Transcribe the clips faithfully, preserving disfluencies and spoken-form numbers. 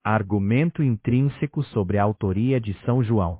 Argumento intrínseco sobre a autoria de São João.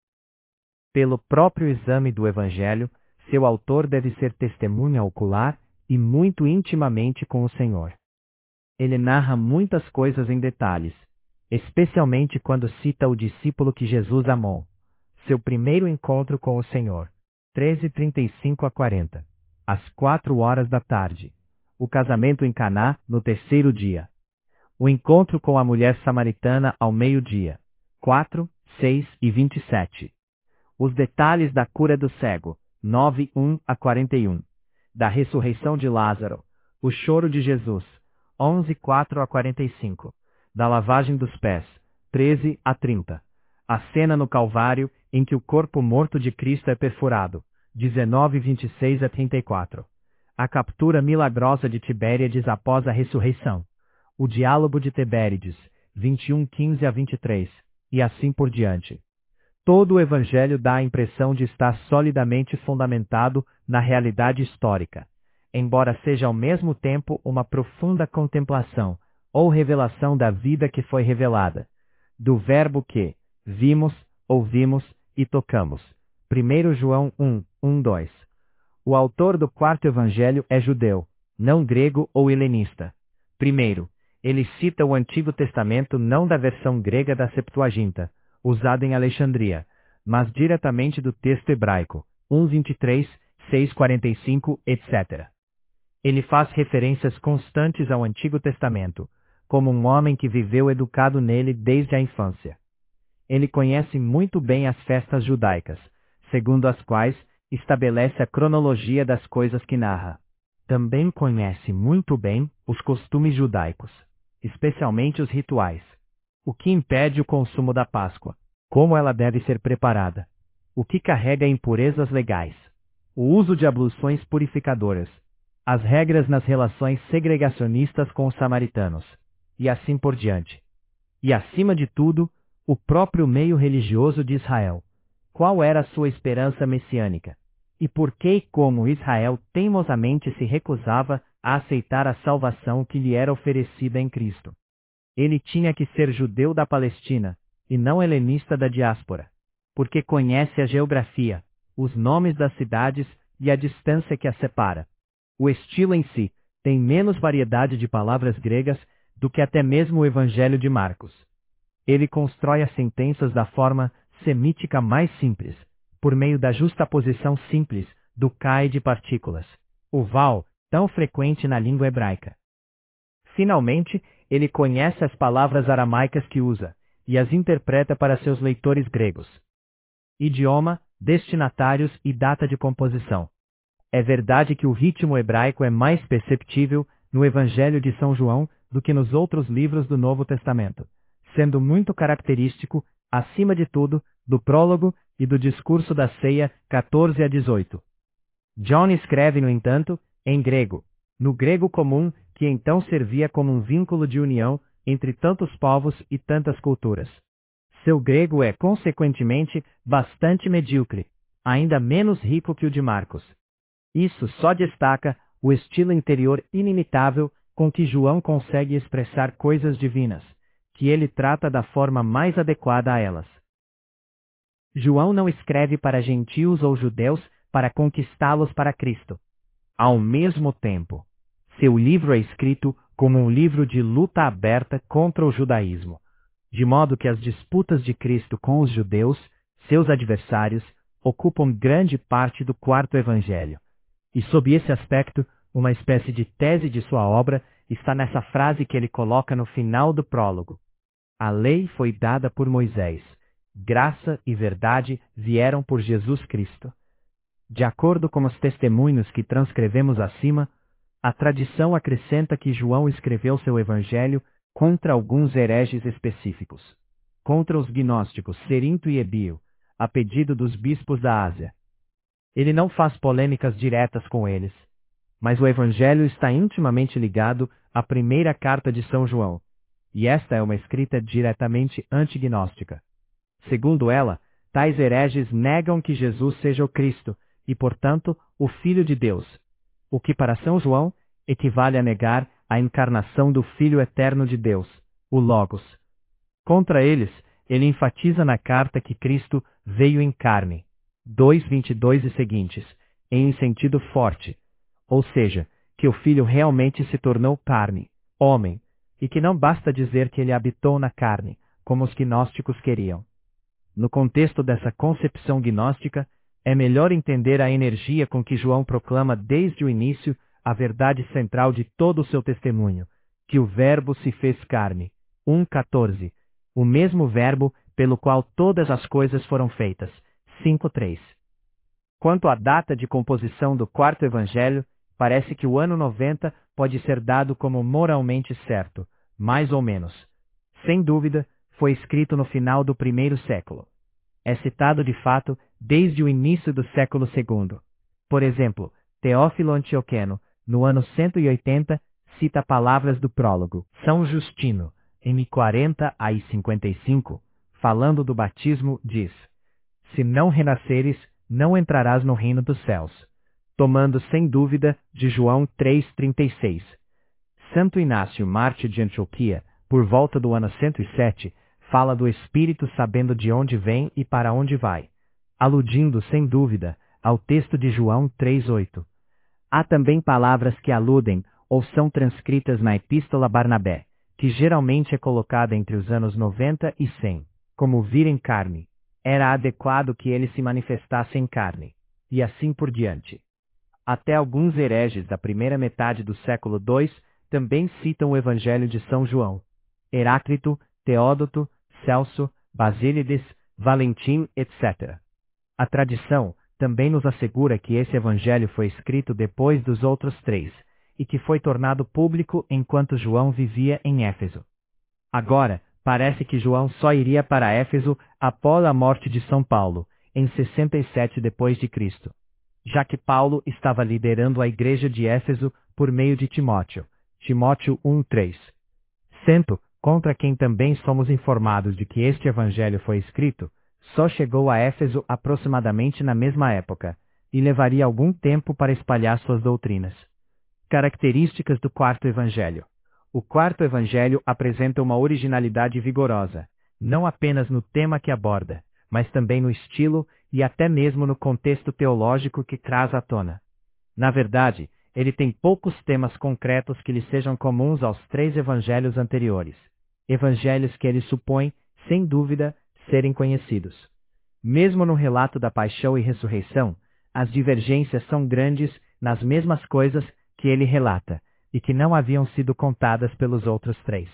Pelo próprio exame do Evangelho, seu autor deve ser testemunha ocular e muito intimamente com o Senhor. Ele narra muitas coisas em detalhes, especialmente quando cita o discípulo que Jesus amou, seu primeiro encontro com o Senhor, treze, trinta e cinco a quarenta, às quatro horas da tarde, o casamento em Caná no terceiro dia, o encontro com a mulher samaritana ao meio-dia, quatro, seis e vinte e sete. Os detalhes da cura do cego, nove, um a quarenta e um. Da ressurreição de Lázaro, o choro de Jesus, onze, quatro a quarenta e cinco. Da lavagem dos pés, treze a trinta. A cena no Calvário, em que o corpo morto de Cristo é perfurado, dezenove, vinte e seis a trinta e quatro. A captura milagrosa de Tibériades após a ressurreição. O diálogo de Tibériades, vinte e um, quinze a vinte e três, e assim por diante. Todo o Evangelho dá a impressão de estar solidamente fundamentado na realidade histórica, embora seja ao mesmo tempo uma profunda contemplação, ou revelação da vida que foi revelada, do verbo que vimos, ouvimos e tocamos. primeiro João um, um, dois. O autor do quarto Evangelho é judeu, não grego ou helenista. Primeiro, ele cita o Antigo Testamento não da versão grega da Septuaginta, usada em Alexandria, mas diretamente do texto hebraico, um, vinte e três, seis, quarenta e cinco, etcétera. Ele faz referências constantes ao Antigo Testamento, como um homem que viveu educado nele desde a infância. Ele conhece muito bem as festas judaicas, segundo as quais estabelece a cronologia das coisas que narra. Também conhece muito bem os costumes judaicos, especialmente os rituais. O que impede o consumo da Páscoa? Como ela deve ser preparada? O que carrega impurezas legais? O uso de abluções purificadoras. As regras nas relações segregacionistas com os samaritanos. E assim por diante. E acima de tudo, o próprio meio religioso de Israel. Qual era a sua esperança messiânica? E por que e como Israel teimosamente se recusava a aceitar a salvação que lhe era oferecida em Cristo? Ele tinha que ser judeu da Palestina, e não helenista da diáspora, porque conhece a geografia, os nomes das cidades e a distância que as separa. O estilo em si tem menos variedade de palavras gregas do que até mesmo o Evangelho de Marcos. Ele constrói as sentenças da forma semítica mais simples, por meio da justaposição simples do K de partículas, o val, tão frequente na língua hebraica. Finalmente, ele conhece as palavras aramaicas que usa, e as interpreta para seus leitores gregos. Idioma, destinatários e data de composição. É verdade que o ritmo hebraico é mais perceptível no Evangelho de São João do que nos outros livros do Novo Testamento, sendo muito característico, acima de tudo, do prólogo e do discurso da ceia quatorze a dezoito. John escreve, no entanto, em grego, no grego comum, que então servia como um vínculo de união entre tantos povos e tantas culturas. Seu grego é, consequentemente, bastante medíocre, ainda menos rico que o de Marcos. Isso só destaca o estilo interior inimitável com que João consegue expressar coisas divinas, que ele trata da forma mais adequada a elas. João não escreve para gentios ou judeus para conquistá-los para Cristo. Ao mesmo tempo, seu livro é escrito como um livro de luta aberta contra o judaísmo, de modo que as disputas de Cristo com os judeus, seus adversários, ocupam grande parte do quarto evangelho. E sob esse aspecto, uma espécie de tese de sua obra está nessa frase que ele coloca no final do prólogo. A lei foi dada por Moisés. Graça e verdade vieram por Jesus Cristo. De acordo com os testemunhos que transcrevemos acima, a tradição acrescenta que João escreveu seu evangelho contra alguns hereges específicos, contra os gnósticos Cerinto e Ebio, a pedido dos bispos da Ásia. Ele não faz polêmicas diretas com eles, mas o evangelho está intimamente ligado à primeira carta de São João, e esta é uma escrita diretamente antignóstica. Segundo ela, tais hereges negam que Jesus seja o Cristo e, portanto, o Filho de Deus, o que para São João equivale a negar a encarnação do Filho eterno de Deus, o Logos. Contra eles, ele enfatiza na carta que Cristo veio em carne, dois, vinte e dois e seguintes, em um sentido forte, ou seja, que o Filho realmente se tornou carne, homem, e que não basta dizer que ele habitou na carne, como os gnósticos queriam. No contexto dessa concepção gnóstica, é melhor entender a energia com que João proclama desde o início a verdade central de todo o seu testemunho, que o Verbo se fez carne. um, quatorze. O mesmo Verbo pelo qual todas as coisas foram feitas. cinco, três. Quanto à data de composição do quarto evangelho, parece que o ano noventa pode ser dado como moralmente certo, mais ou menos. Sem dúvida, foi escrito no final do primeiro século. É citado de fato desde o início do século segundo. Por exemplo, Teófilo Antioqueno, no ano cento e oitenta, cita palavras do prólogo. São Justino, M quarenta a cinquenta e cinco, falando do batismo, diz: Se não renasceres, não entrarás no reino dos céus. Tomando sem dúvida de João três, trinta e seis. Santo Inácio Mártir de Antioquia, por volta do ano cento e sete, fala do Espírito sabendo de onde vem e para onde vai, aludindo sem dúvida ao texto de João três, oito. Há também palavras que aludem ou são transcritas na Epístola Barnabé, que geralmente é colocada entre os anos noventa e cem, como vir em carne. Era adequado que ele se manifestasse em carne, e assim por diante. Até alguns hereges da primeira metade do século dois também citam o Evangelho de São João. Heráclito, Teódoto, Celso, Basílides, Valentim, etcétera. A tradição também nos assegura que esse evangelho foi escrito depois dos outros três, e que foi tornado público enquanto João vivia em Éfeso. Agora, parece que João só iria para Éfeso após a morte de São Paulo, em sessenta e sete depois de Cristo, já que Paulo estava liderando a igreja de Éfeso por meio de Timóteo. Timóteo um, três. Sento, contra quem também somos informados de que este evangelho foi escrito, só chegou a Éfeso aproximadamente na mesma época, e levaria algum tempo para espalhar suas doutrinas. Características do quarto evangelho. O quarto evangelho apresenta uma originalidade vigorosa, não apenas no tema que aborda, mas também no estilo e até mesmo no contexto teológico que traz à tona. Na verdade, ele tem poucos temas concretos que lhe sejam comuns aos três evangelhos anteriores. Evangelhos que ele supõe, sem dúvida, serem conhecidos. Mesmo no relato da paixão e ressurreição, as divergências são grandes nas mesmas coisas que ele relata, e que não haviam sido contadas pelos outros três.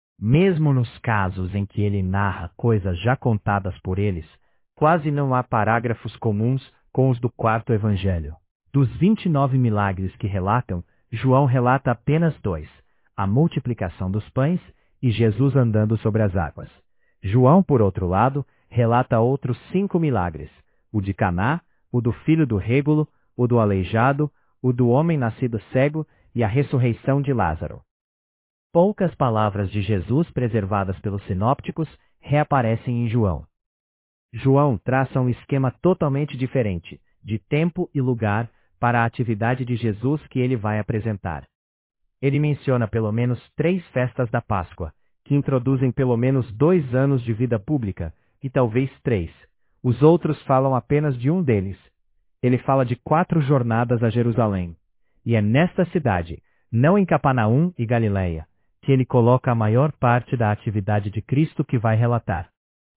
Mesmo nos casos em que ele narra coisas já contadas por eles, quase não há parágrafos comuns com os do quarto evangelho. Dos vinte e nove milagres que relatam, João relata apenas dois, a multiplicação dos pães e Jesus andando sobre as águas. João, por outro lado, relata outros cinco milagres, o de Caná, o do filho do régolo, o do aleijado, o do homem nascido cego e a ressurreição de Lázaro. Poucas palavras de Jesus preservadas pelos sinópticos reaparecem em João. João traça um esquema totalmente diferente, de tempo e lugar, para a atividade de Jesus que ele vai apresentar. Ele menciona pelo menos três festas da Páscoa, que introduzem pelo menos dois anos de vida pública, e talvez três. Os outros falam apenas de um deles. Ele fala de quatro jornadas a Jerusalém. E é nesta cidade, não em Capernaum e Galileia, que ele coloca a maior parte da atividade de Cristo que vai relatar.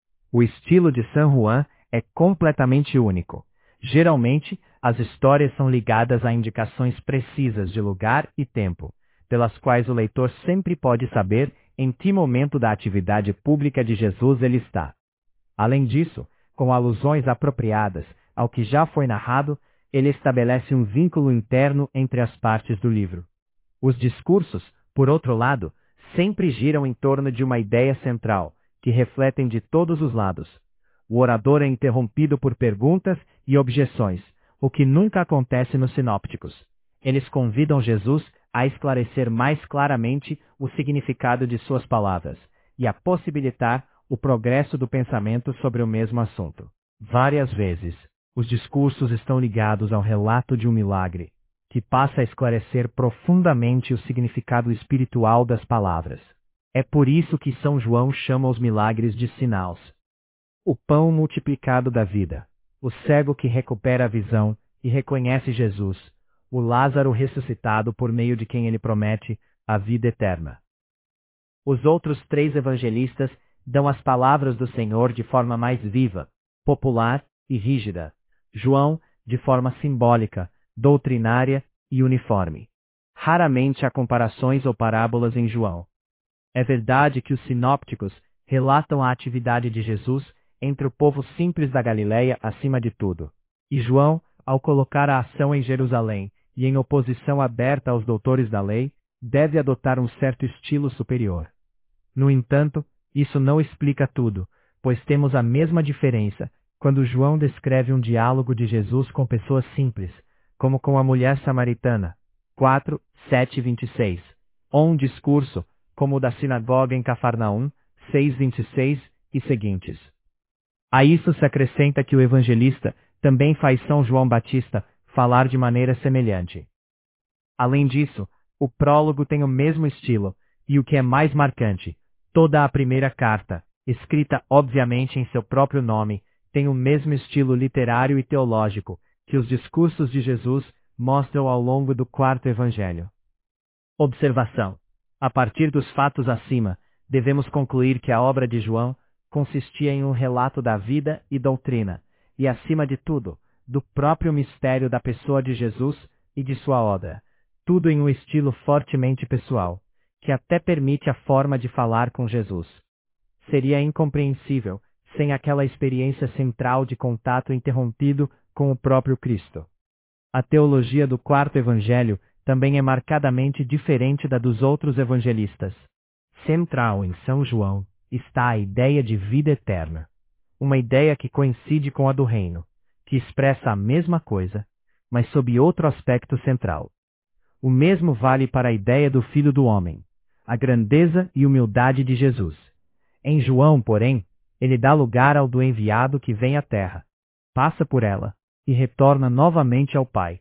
O estilo de San Juan é completamente único. Geralmente, as histórias são ligadas a indicações precisas de lugar e tempo, pelas quais o leitor sempre pode saber em que momento da atividade pública de Jesus ele está. Além disso, com alusões apropriadas ao que já foi narrado, ele estabelece um vínculo interno entre as partes do livro. Os discursos, por outro lado, sempre giram em torno de uma ideia central, que refletem de todos os lados. O orador é interrompido por perguntas e objeções, o que nunca acontece nos sinópticos. Eles convidam Jesus a esclarecer mais claramente o significado de suas palavras e a possibilitar o progresso do pensamento sobre o mesmo assunto. Várias vezes, os discursos estão ligados ao relato de um milagre, que passa a esclarecer profundamente o significado espiritual das palavras. É por isso que São João chama os milagres de sinais. O pão multiplicado da vida, o cego que recupera a visão e reconhece Jesus, o Lázaro ressuscitado por meio de quem ele promete a vida eterna. Os outros três evangelistas dão as palavras do Senhor de forma mais viva, popular e rígida. João, de forma simbólica, doutrinária e uniforme. Raramente há comparações ou parábolas em João. É verdade que os sinópticos relatam a atividade de Jesus entre o povo simples da Galileia acima de tudo. E João, ao colocar a ação em Jerusalém e em oposição aberta aos doutores da lei, deve adotar um certo estilo superior. No entanto, isso não explica tudo, pois temos a mesma diferença quando João descreve um diálogo de Jesus com pessoas simples, como com a mulher samaritana, quatro, sete e vinte e seis, ou um discurso, como o da sinagoga em Cafarnaum, seis, vinte e seis e seguintes. A isso se acrescenta que o evangelista também faz São João Batista falar de maneira semelhante. Além disso, o prólogo tem o mesmo estilo, e o que é mais marcante, toda a primeira carta, escrita obviamente em seu próprio nome, tem o mesmo estilo literário e teológico que os discursos de Jesus mostram ao longo do quarto evangelho. Observação. A partir dos fatos acima, devemos concluir que a obra de João consistia em um relato da vida e doutrina, e acima de tudo, do próprio mistério da pessoa de Jesus e de sua obra, tudo em um estilo fortemente pessoal, que até permite a forma de falar com Jesus. Seria incompreensível sem aquela experiência central de contato interrompido com o próprio Cristo. A teologia do quarto evangelho também é marcadamente diferente da dos outros evangelistas. Central em São João está a ideia de vida eterna, uma ideia que coincide com a do reino, que expressa a mesma coisa, mas sob outro aspecto central. O mesmo vale para a ideia do Filho do Homem, a grandeza e humildade de Jesus. Em João, porém, ele dá lugar ao do enviado que vem à terra, passa por ela e retorna novamente ao Pai.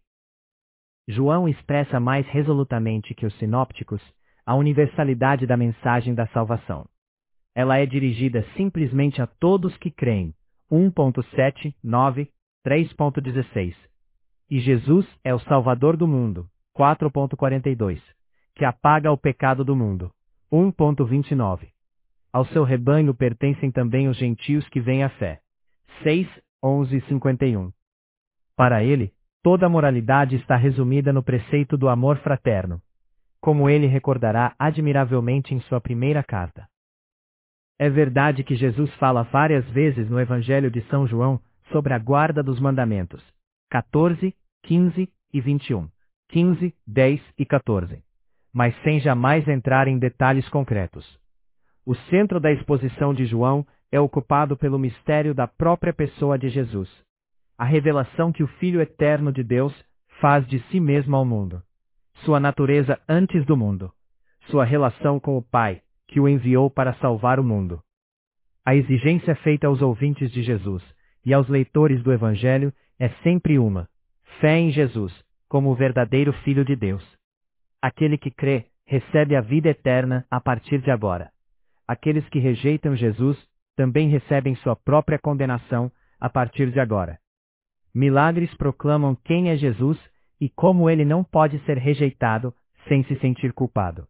João expressa mais resolutamente que os sinópticos a universalidade da mensagem da salvação. Ela é dirigida simplesmente a todos que creem, um ponto sete, nove, três ponto dezesseis. E Jesus é o Salvador do mundo, quatro ponto quarenta e dois, que apaga o pecado do mundo, um ponto vinte e nove. Ao seu rebanho pertencem também os gentios que vêm à fé, seis, onze e cinquenta e um. Para ele, toda a moralidade está resumida no preceito do amor fraterno, como ele recordará admiravelmente em sua primeira carta. É verdade que Jesus fala várias vezes no Evangelho de São João sobre a guarda dos mandamentos, quatorze, quinze e vinte e um, quinze, dez e quatorze, mas sem jamais entrar em detalhes concretos. O centro da exposição de João é ocupado pelo mistério da própria pessoa de Jesus, a revelação que o Filho eterno de Deus faz de si mesmo ao mundo, sua natureza antes do mundo, sua relação com o Pai, que o enviou para salvar o mundo. A exigência feita aos ouvintes de Jesus e aos leitores do Evangelho é sempre uma: fé em Jesus, como o verdadeiro Filho de Deus. Aquele que crê, recebe a vida eterna a partir de agora. Aqueles que rejeitam Jesus também recebem sua própria condenação a partir de agora. Milagres proclamam quem é Jesus e como ele não pode ser rejeitado sem se sentir culpado.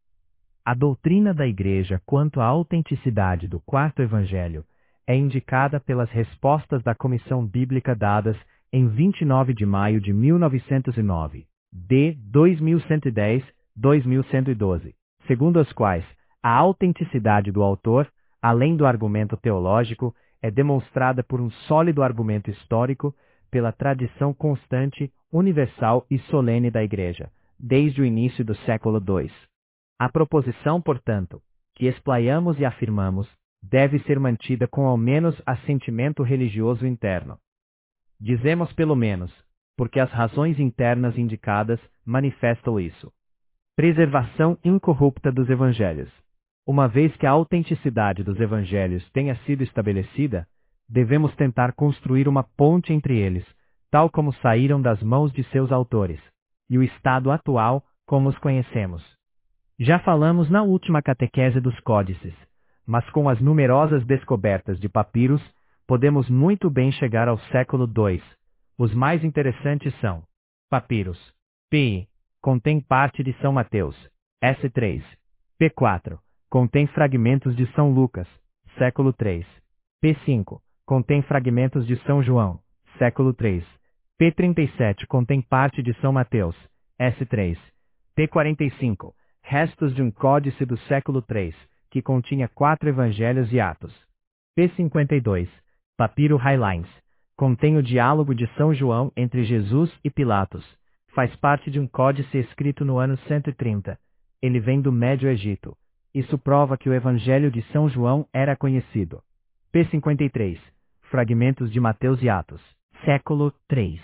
A doutrina da Igreja quanto à autenticidade do quarto Evangelho é indicada pelas respostas da Comissão Bíblica dadas em vinte e nove de maio de mil novecentos e nove, D dois mil cento e dez a dois mil cento e doze, segundo as quais a autenticidade do autor, além do argumento teológico, é demonstrada por um sólido argumento histórico, pela tradição constante, universal e solene da Igreja, desde o início do século dois. A proposição, portanto, que esplaiamos e afirmamos, deve ser mantida com ao menos assentimento religioso interno. Dizemos pelo menos, porque as razões internas indicadas manifestam isso. Preservação incorrupta dos Evangelhos. Uma vez que a autenticidade dos Evangelhos tenha sido estabelecida, devemos tentar construir uma ponte entre eles, tal como saíram das mãos de seus autores, e o estado atual como os conhecemos. Já falamos na última catequese dos códices, mas com as numerosas descobertas de papiros, podemos muito bem chegar ao século dois. Os mais interessantes são: papiros P I, contém parte de São Mateus, S três. P quatro, contém fragmentos de São Lucas, século três. P cinco, contém fragmentos de São João, século três. P trinta e sete, contém parte de São Mateus, S três. P quarenta e cinco, restos de um códice do século três, que continha quatro evangelhos e atos. P cinquenta e dois, papiro Highlands, contém o diálogo de São João entre Jesus e Pilatos. Faz parte de um códice escrito no ano cento e trinta. Ele vem do Médio Egito. Isso prova que o Evangelho de São João era conhecido. P cinquenta e três, fragmentos de Mateus e Atos, século três.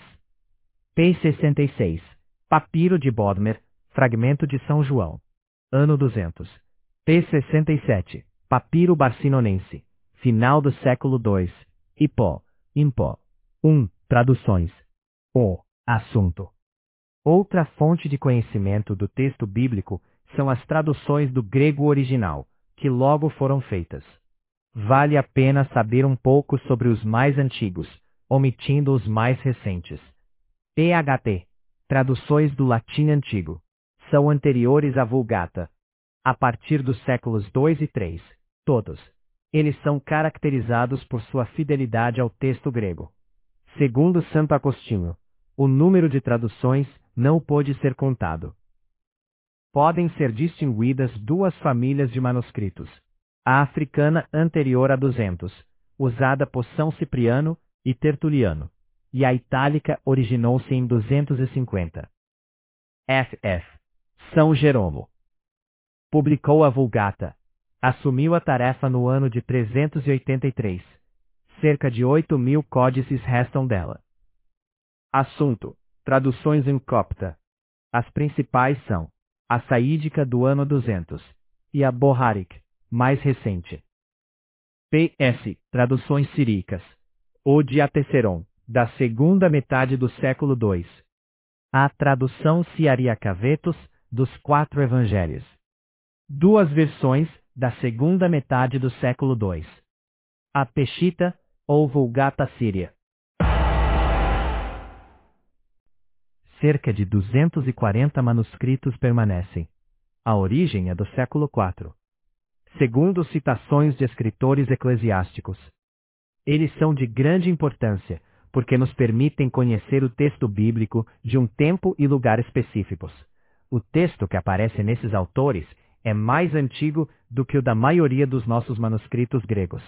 P sessenta e seis, papiro de Bodmer, fragmento de São João, ano duzentos. P sessenta e sete, papiro barcinonense, final do século dois. Hipó, Impó. um. Traduções. O. Assunto. Outra fonte de conhecimento do texto bíblico são as traduções do grego original, que logo foram feitas. Vale a pena saber um pouco sobre os mais antigos, omitindo os mais recentes. T H T. Traduções do latim antigo. São anteriores à Vulgata. A partir dos séculos dois e três, todos. Eles são caracterizados por sua fidelidade ao texto grego. Segundo Santo Agostinho, o número de traduções não pôde ser contado. Podem ser distinguidas duas famílias de manuscritos. A africana anterior a duzentos, usada por São Cipriano e Tertuliano, e a itálica originou-se em duzentos e cinquenta. F F. São Jerônimo publicou a Vulgata. Assumiu a tarefa no ano de trezentos e oitenta e três. Cerca de oito mil códices restam dela. Assunto: traduções em copta. As principais são a Saídica do ano duzentos e a Boharik, mais recente. P S. Traduções siríacas. O de Ateceron, da segunda metade do século dois. A tradução Siariacavetos dos quatro evangelhos. Duas versões da segunda metade do século dois. A Peshitta, ou Vulgata Síria. Cerca de duzentos e quarenta manuscritos permanecem. A origem é do século quatro. Segundo citações de escritores eclesiásticos. Eles são de grande importância, porque nos permitem conhecer o texto bíblico de um tempo e lugar específicos. O texto que aparece nesses autores é mais antigo do que o da maioria dos nossos manuscritos gregos.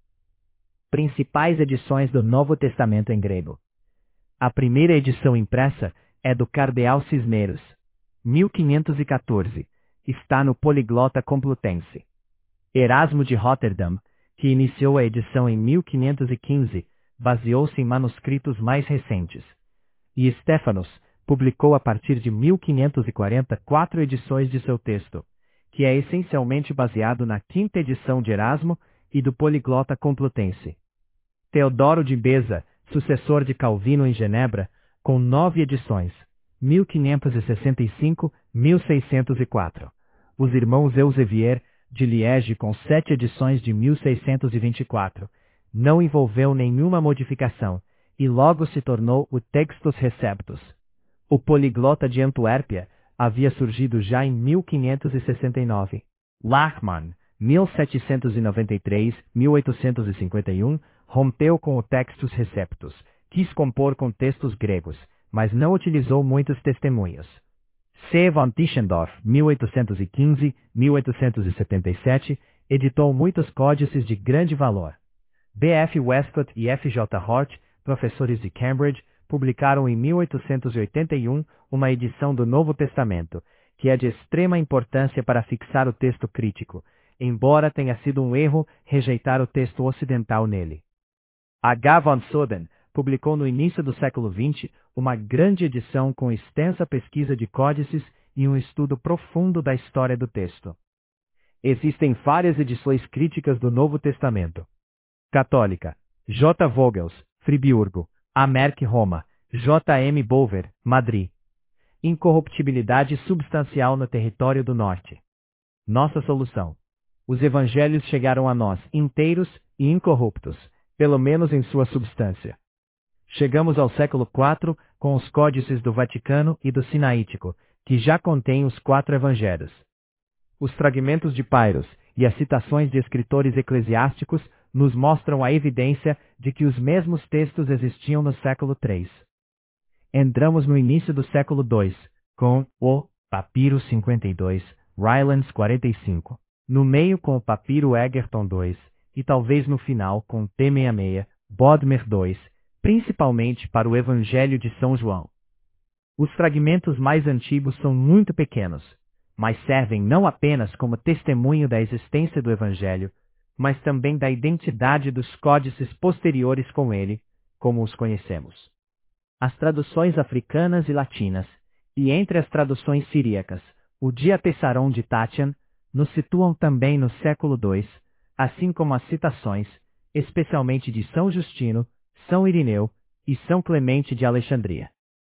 Principais edições do Novo Testamento em grego. A primeira edição impressa é do Cardeal Cisneros, mil quinhentos e quatorze, está no Poliglota Complutense. Erasmo de Rotterdam, que iniciou a edição em mil quinhentos e quinze, baseou-se em manuscritos mais recentes. E Stefanos publicou a partir de mil quinhentos e quarenta quatro edições de seu texto, que é essencialmente baseado na quinta edição de Erasmo e do Poliglota Complutense. Teodoro de Beza, sucessor de Calvino em Genebra, com nove edições, mil quinhentos e sessenta e cinco a mil seiscentos e quatro. Os irmãos Elsevier, de Liege, com sete edições de mil seiscentos e vinte e quatro, não envolveu nenhuma modificação, e logo se tornou o Textus Receptus. O Poliglota de Antuérpia havia surgido já em mil quinhentos e sessenta e nove. Lachmann, mil setecentos e noventa e três a mil oitocentos e cinquenta e um, rompeu com o Textus Receptus, quis compor com textos gregos, mas não utilizou muitos testemunhos. C. von Tischendorf, mil oitocentos e quinze a mil oitocentos e setenta e sete, editou muitos códices de grande valor. B F Westcott e F J Hort, professores de Cambridge, publicaram em mil oitocentos e oitenta e um uma edição do Novo Testamento, que é de extrema importância para fixar o texto crítico, embora tenha sido um erro rejeitar o texto ocidental nele. H. von Soden publicou no início do século vinte uma grande edição com extensa pesquisa de códices e um estudo profundo da história do texto. Existem várias edições críticas do Novo Testamento. Católica, J. Vogels, Friburgo, A. Merck, Roma, J. M. Bover, Madrid. Incorruptibilidade substancial no território do norte. Nossa solução. Os evangelhos chegaram a nós inteiros e incorruptos, pelo menos em sua substância. Chegamos ao século quatro com os códices do Vaticano e do Sinaítico, que já contêm os quatro evangelhos. Os fragmentos de Pyrrhus e as citações de escritores eclesiásticos nos mostram a evidência de que os mesmos textos existiam no século três. Entramos no início do século dois, com o Papiro cinquenta e dois, Rylands quarenta e cinco, no meio com o Papiro Egerton dois, e talvez no final com T sessenta e seis, Bodmer dois, principalmente para o Evangelho de São João. Os fragmentos mais antigos são muito pequenos, mas servem não apenas como testemunho da existência do Evangelho, mas também da identidade dos códices posteriores com ele, como os conhecemos. As traduções africanas e latinas, e entre as traduções siríacas, o Diatessaron de Tatian, nos situam também no século dois, assim como as citações, especialmente de São Justino, São Irineu e São Clemente de Alexandria.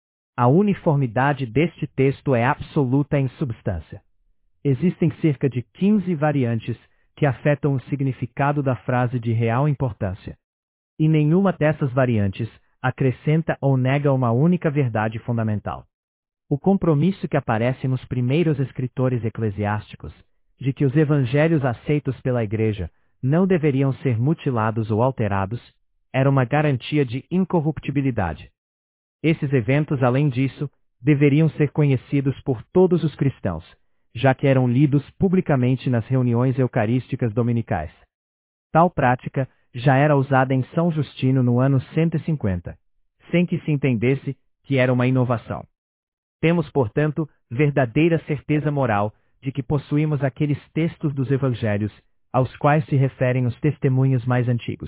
A uniformidade deste texto é absoluta em substância. Existem cerca de quinze variantes que afetam o significado da frase de real importância. E nenhuma dessas variantes acrescenta ou nega uma única verdade fundamental. O compromisso que aparece nos primeiros escritores eclesiásticos, de que os evangelhos aceitos pela Igreja não deveriam ser mutilados ou alterados, era uma garantia de incorruptibilidade. Esses eventos, além disso, deveriam ser conhecidos por todos os cristãos, já que eram lidos publicamente nas reuniões eucarísticas dominicais. Tal prática já era usada em São Justino no ano cento e cinquenta, sem que se entendesse que era uma inovação. Temos, portanto, verdadeira certeza moral de que possuímos aqueles textos dos evangelhos aos quais se referem os testemunhos mais antigos.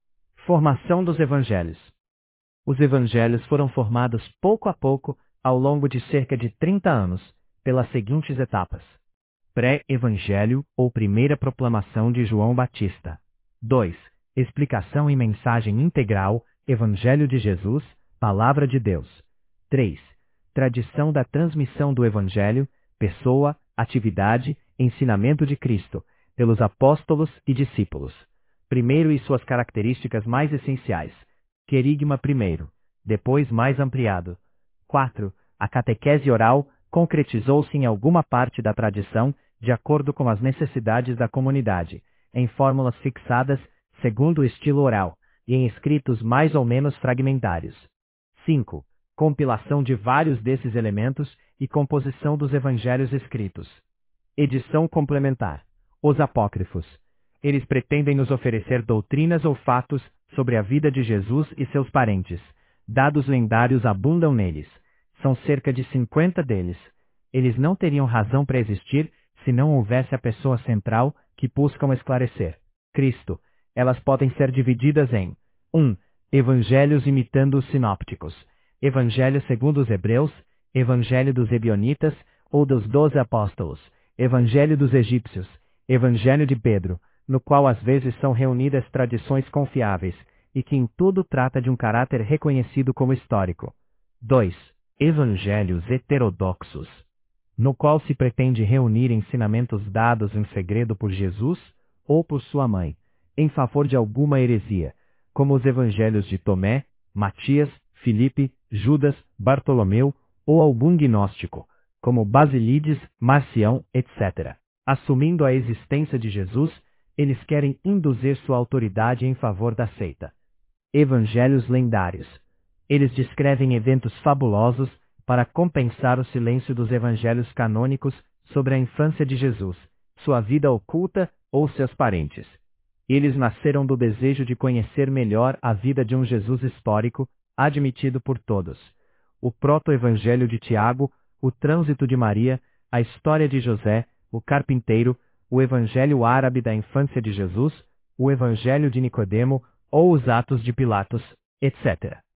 Formação dos evangelhos. Os evangelhos foram formados pouco a pouco ao longo de cerca de trinta anos, pelas seguintes etapas. Pré-evangelho ou primeira proclamação de João Batista. dois. Explicação e mensagem integral, Evangelho de Jesus, Palavra de Deus. três. Tradição da transmissão do Evangelho, pessoa, atividade, ensinamento de Cristo, pelos apóstolos e discípulos. Primeiro e suas características mais essenciais. Querigma primeiro, depois mais ampliado. quatro. A catequese oral concretizou-se em alguma parte da tradição, de acordo com as necessidades da comunidade, em fórmulas fixadas, segundo o estilo oral, e em escritos mais ou menos fragmentários. cinco. Compilação de vários desses elementos e composição dos evangelhos escritos. Edição complementar. Os apócrifos. Eles pretendem nos oferecer doutrinas ou fatos sobre a vida de Jesus e seus parentes. Dados lendários abundam neles. São cerca de cinquenta deles. Eles não teriam razão para existir se não houvesse a pessoa central que buscam esclarecer, Cristo. Elas podem ser divididas em um. Evangelhos imitando os sinópticos. Evangelho segundo os Hebreus, Evangelho dos Ebionitas ou dos Doze Apóstolos, Evangelho dos Egípcios, Evangelho de Pedro, no qual às vezes são reunidas tradições confiáveis e que em tudo trata de um caráter reconhecido como histórico. dois. Evangelhos heterodoxos, no qual se pretende reunir ensinamentos dados em segredo por Jesus ou por sua mãe, em favor de alguma heresia, como os evangelhos de Tomé, Matias, Filipe, Judas, Bartolomeu ou algum gnóstico, como Basilides, Marcião, etcétera. Assumindo a existência de Jesus, eles querem induzir sua autoridade em favor da seita. Evangelhos lendários. Eles descrevem eventos fabulosos para compensar o silêncio dos evangelhos canônicos sobre a infância de Jesus, sua vida oculta ou seus parentes. Eles nasceram do desejo de conhecer melhor a vida de um Jesus histórico, admitido por todos. O proto-evangelho de Tiago, o trânsito de Maria, a história de José, o carpinteiro, o evangelho árabe da infância de Jesus, o evangelho de Nicodemo ou os Atos de Pilatos, etcétera.